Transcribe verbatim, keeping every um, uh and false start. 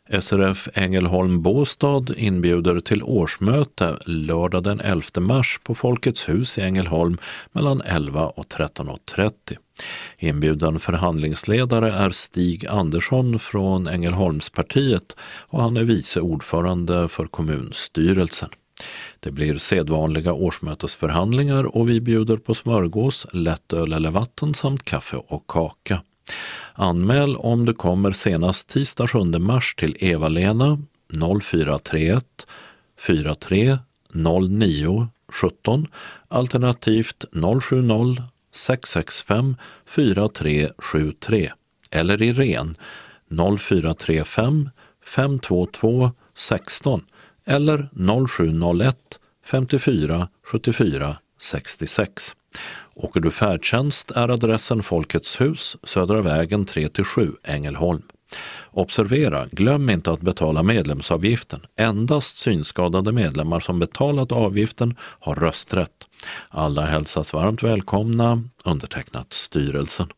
S R F Ängelholm Båstad inbjuder till årsmöte lördag den elfte mars på Folkets hus i Ängelholm mellan elva och tretton och trettio. Inbjudan förhandlingsledare är Stig Andersson från Ängelholmspartiet och han är vice ordförande för kommunstyrelsen. Det blir sedvanliga årsmötesförhandlingar och vi bjuder på smörgås, lättöl eller vatten samt kaffe och kaka. Anmäl om du kommer senast tisdag sjunde mars till Eva-Lena noll fyra tre ett fyra tre noll nio sjutton alternativt noll sju noll sex sex fem fyra tre sju tre eller Irene noll fyra tre fem fem två två sexton eller noll sju noll ett femtiofyra sjuttiofyra sextiosex. Åker du färdtjänst är adressen Folkets hus, Södra vägen tre till sju, Ängelholm. Observera, glöm inte att betala medlemsavgiften. Endast synskadade medlemmar som betalat avgiften har rösträtt. Alla hälsas varmt välkomna, undertecknat styrelsen.